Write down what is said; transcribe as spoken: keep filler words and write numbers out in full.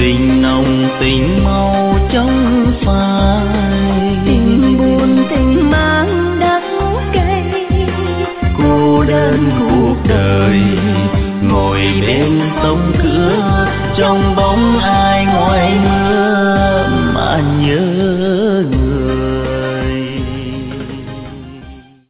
tình nồng tình mau trong phai, tình buồn tình mang đắng cay, cô đơn cuộc đời ngồi bên sông cửa trong bóng ai ngoài mưa mà nhớ.